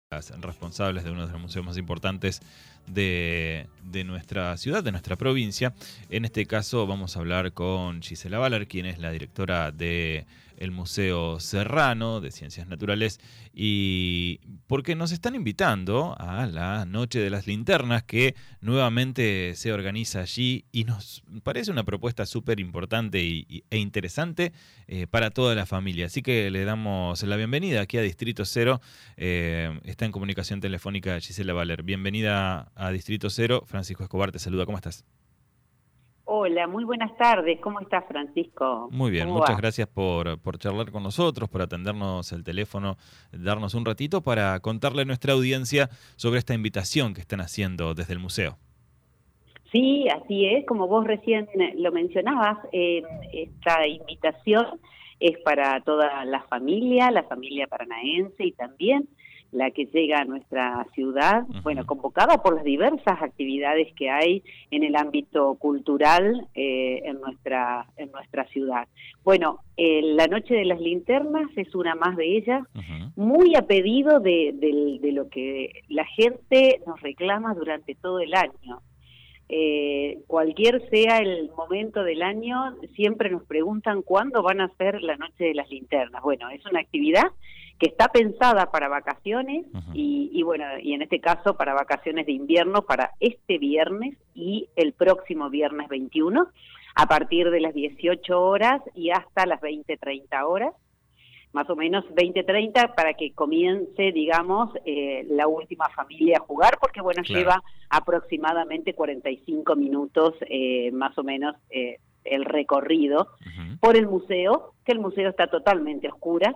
Responsables de uno de los museos más importantes de nuestra ciudad, de nuestra provincia. En este caso vamos a hablar con Gisela Baller, quien es la directora del Museo Serrano de Ciencias Naturales, y porque nos están invitando a la Noche de las Linternas, que nuevamente se organiza allí, y nos parece una propuesta súper importante e interesante para toda la familia. Así que le damos la bienvenida aquí a Distrito Cero. Está en comunicación telefónica Gisela Baller. Bienvenida a Distrito Cero. Francisco Escobar te saluda. ¿Cómo estás? Hola, muy buenas tardes. ¿Cómo estás, Francisco? Muy bien, ¿Cómo muchas va? gracias por charlar con nosotros, por atendernos el teléfono, darnos un ratito para contarle a nuestra audiencia sobre esta invitación que están haciendo desde el museo. Sí, así es. Como vos recién lo mencionabas, esta invitación es para toda la familia paranaense y también la que llega a nuestra ciudad, bueno, convocada por las diversas actividades que hay en el ámbito cultural en nuestra ciudad. Bueno, la Noche de las Linternas es una más de ellas, muy a pedido de lo que la gente nos reclama durante todo el año. Cualquier sea el momento del año, siempre nos preguntan cuándo van a hacer la Noche de las Linternas. Bueno, es una actividad que está pensada para vacaciones y bueno, y en este caso para vacaciones de invierno, para este viernes y el próximo viernes 21, a partir de las 18 horas y hasta las 20:30 horas. Más o menos 20:30 para que comience, digamos, la última familia a jugar, porque bueno, claro, lleva aproximadamente 45 minutos más o menos el recorrido por el museo, que el museo está totalmente a oscuras.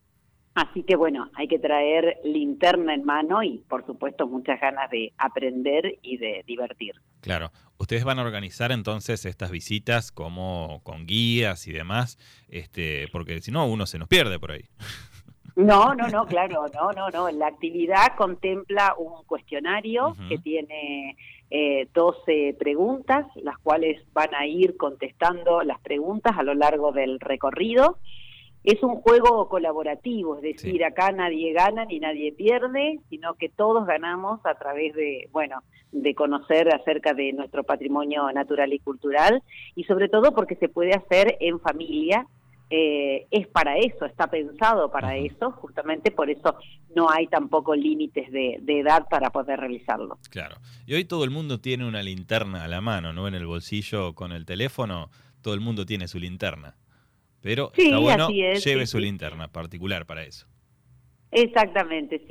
Así que bueno, hay que traer linterna en mano y por supuesto muchas ganas de aprender y de divertir. Claro, ustedes van a organizar entonces estas visitas como con guías y demás, porque si no uno se nos pierde por ahí. No, claro, no. La actividad contempla un cuestionario que tiene 12 preguntas, las cuales van a ir contestando las preguntas a lo largo del recorrido. Es un juego colaborativo, es decir, sí, acá nadie gana ni nadie pierde, sino que todos ganamos a través de, bueno, de conocer acerca de nuestro patrimonio natural y cultural, y sobre todo porque se puede hacer en familia. Es para eso, está pensado para eso, justamente por eso no hay tampoco límites de edad para poder realizarlo. Claro, y hoy todo el mundo tiene una linterna a la mano, ¿no? En el bolsillo con el teléfono, todo el mundo tiene su linterna. Pero sí, está bueno, así es, lleve sí, su linterna particular para eso. Exactamente,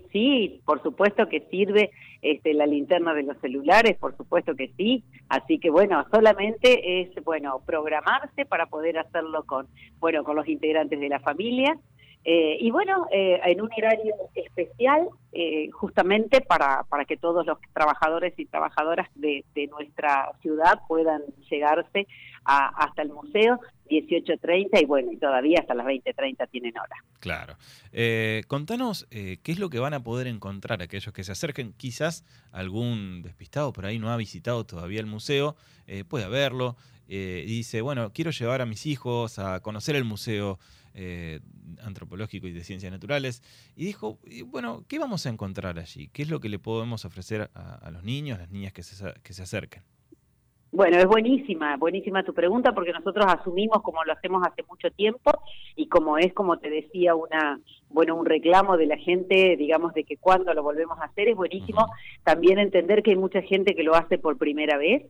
sí, por supuesto que sirve la linterna de los celulares, por supuesto que sí, así que bueno, solamente es, bueno, programarse para poder hacerlo con los integrantes de la familia, y bueno, en un horario especial, justamente para que todos los trabajadores y trabajadoras de nuestra ciudad puedan llegarse hasta el museo, 18:30 y bueno, y todavía hasta las 20:30 tienen hora. Claro. Contanos qué es lo que van a poder encontrar aquellos que se acerquen. Quizás algún despistado por ahí no ha visitado todavía el museo, puede verlo y dice, bueno, quiero llevar a mis hijos a conocer el museo antropológico y de ciencias naturales. Y dijo, bueno, ¿qué vamos a encontrar allí? ¿Qué es lo que le podemos ofrecer a los niños, a las niñas que se acerquen? Bueno, es buenísima tu pregunta, porque nosotros asumimos, como lo hacemos hace mucho tiempo, y como es, como te decía, un reclamo de la gente, digamos, de que cuando lo volvemos a hacer, es buenísimo también entender que hay mucha gente que lo hace por primera vez,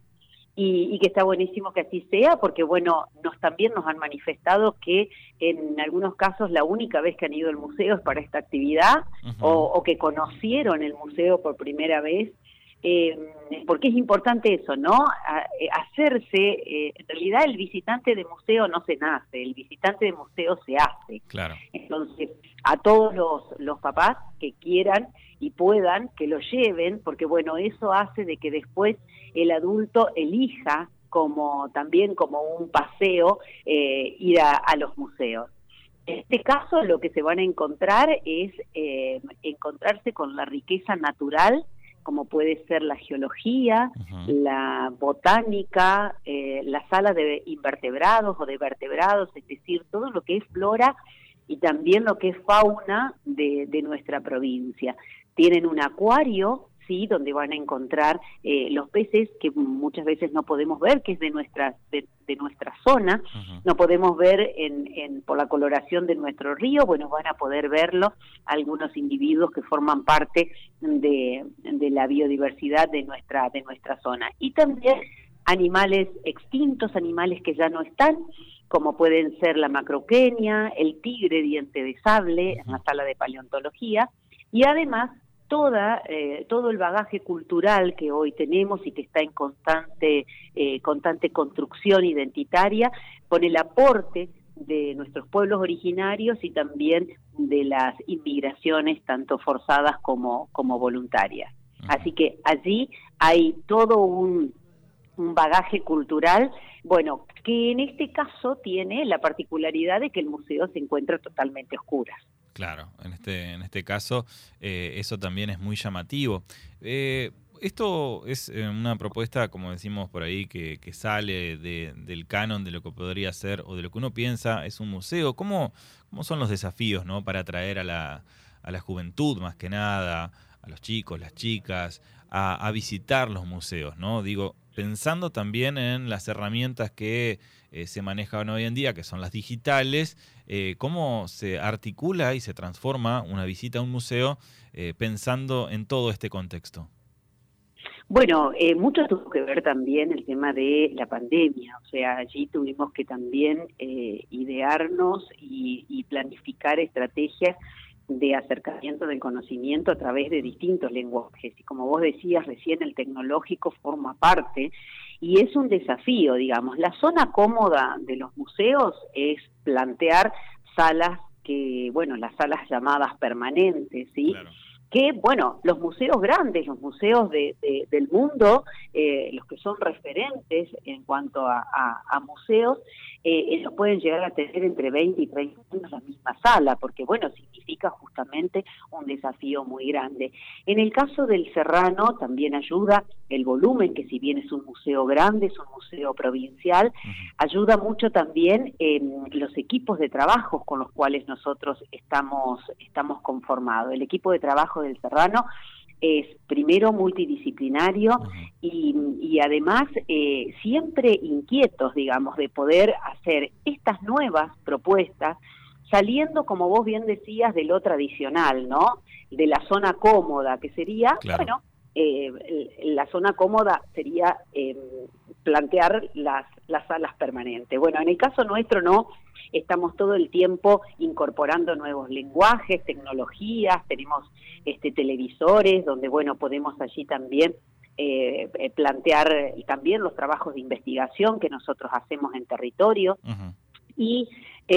y que está buenísimo que así sea, porque bueno, también nos han manifestado que en algunos casos la única vez que han ido al museo es para esta actividad, o que conocieron el museo por primera vez, porque es importante eso, ¿no? Hacerse, en realidad el visitante de museo no se nace, el visitante de museo se hace. Claro. Entonces, a todos los papás que quieran y puedan, que lo lleven, porque bueno, eso hace de que después el adulto elija también como un paseo, ir a los museos. En este caso, lo que se van a encontrar es encontrarse con la riqueza natural, como puede ser la geología, la botánica, la sala de invertebrados o de vertebrados, es decir, todo lo que es flora y también lo que es fauna de nuestra provincia. Tienen un acuario, sí, donde van a encontrar los peces que muchas veces no podemos ver, que es de nuestra zona. Ujú. No podemos ver por la coloración de nuestro río. Bueno, van a poder verlo algunos individuos que forman parte de la biodiversidad de nuestra zona. Y también animales extintos, animales que ya no están, como pueden ser la macroquenia, el tigre diente de sable, en la sala de paleontología, y además todo el bagaje cultural que hoy tenemos y que está en constante construcción identitaria, con el aporte de nuestros pueblos originarios y también de las inmigraciones tanto forzadas como voluntarias. Así que allí hay todo un bagaje cultural, bueno, que en este caso tiene la particularidad de que el museo se encuentra totalmente a oscuras. Claro, en este caso eso también es muy llamativo. Esto es una propuesta, como decimos por ahí, que sale del canon de lo que podría ser o de lo que uno piensa es un museo. ¿Cómo son los desafíos, ¿no?, para atraer a la juventud, más que nada, a los chicos, las chicas, a visitar los museos, ¿no? Digo, pensando también en las herramientas que se manejan hoy en día, que son las digitales, cómo se articula y se transforma una visita a un museo pensando en todo este contexto. Bueno, mucho tuvo que ver también el tema de la pandemia, o sea, allí tuvimos que también idearnos y planificar estrategias de acercamiento del conocimiento a través de distintos lenguajes. Y como vos decías recién, el tecnológico forma parte y es un desafío, digamos. La zona cómoda de los museos es plantear salas las salas llamadas permanentes, ¿sí? Claro. Que, bueno, los museos grandes, los museos del mundo, los que son referentes en cuanto a museos, ellos pueden llegar a tener entre 20 y 30 años la misma sala, porque, bueno, significa justamente un desafío muy grande. En el caso del Serrano también ayuda el volumen, que si bien es un museo grande, es un museo provincial, ayuda mucho también los equipos de trabajo con los cuales nosotros estamos conformados. El equipo de trabajo del Serrano es primero multidisciplinario y además siempre inquietos, digamos, de poder hacer estas nuevas propuestas, saliendo, como vos bien decías, de lo tradicional, ¿no? De la zona cómoda, que sería, Claro. bueno, la zona cómoda sería plantear las salas permanentes. Bueno, en el caso nuestro no, estamos todo el tiempo incorporando nuevos lenguajes, tecnologías, tenemos televisores donde, bueno, podemos allí también plantear también los trabajos de investigación que nosotros hacemos en territorio. Y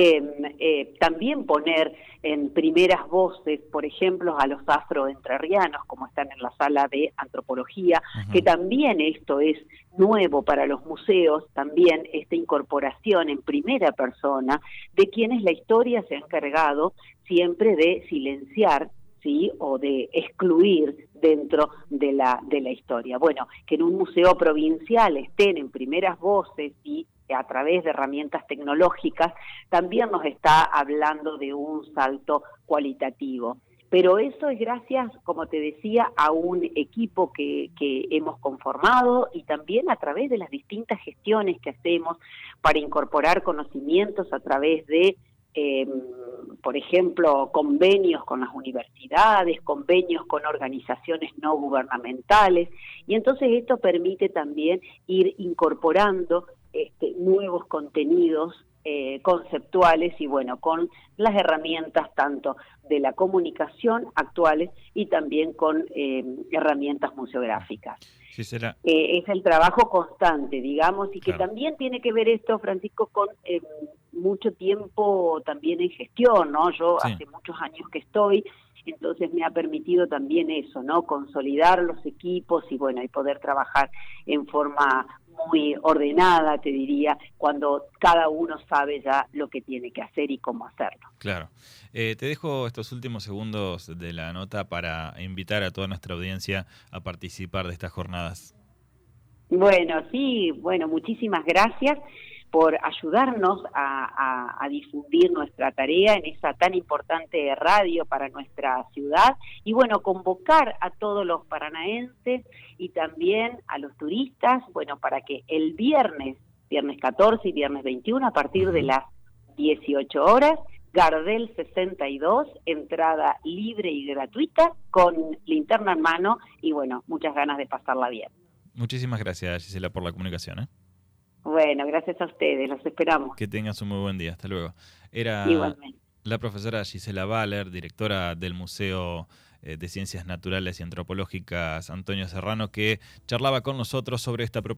también poner en primeras voces, por ejemplo, a los afroentrerrianos, como están en la sala de antropología, que también esto es nuevo para los museos, también esta incorporación en primera persona de quienes la historia se ha encargado siempre de silenciar, ¿sí?, o de excluir dentro de la historia. Bueno, que en un museo provincial estén en primeras voces y a través de herramientas tecnológicas, también nos está hablando de un salto cualitativo. Pero eso es gracias, como te decía, a un equipo que hemos conformado y también a través de las distintas gestiones que hacemos para incorporar conocimientos a través de por ejemplo, convenios con las universidades, convenios con organizaciones no gubernamentales, y entonces esto permite también ir incorporando nuevos contenidos conceptuales y, bueno, con las herramientas tanto de la comunicación actuales y también con herramientas museográficas. Gisela. Es el trabajo constante, digamos, y que Claro. también tiene que ver esto, Francisco, con mucho tiempo también en gestión, ¿no? Yo Sí. hace muchos años que estoy, entonces me ha permitido también eso, ¿no? Consolidar los equipos y, bueno, y poder trabajar en forma muy ordenada, te diría, cuando cada uno sabe ya lo que tiene que hacer y cómo hacerlo. Claro. Te dejo estos últimos segundos de la nota para invitar a toda nuestra audiencia a participar de estas jornadas. Bueno, sí, bueno, muchísimas gracias. por ayudarnos a difundir nuestra tarea en esa tan importante radio para nuestra ciudad y bueno, convocar a todos los paranaenses y también a los turistas, bueno, para que el viernes 14 y viernes 21 a partir de las 18 horas, Gardel 62, entrada libre y gratuita con linterna en mano y bueno, muchas ganas de pasarla bien. Muchísimas gracias, Gisela, por la comunicación. Bueno, gracias a ustedes, los esperamos. Que tengas un muy buen día, hasta luego. Era Igualmente. la profesora Gisela Baller, directora del Museo de Ciencias Naturales y Antropológicas Antonio Serrano, que charlaba con nosotros sobre esta propuesta.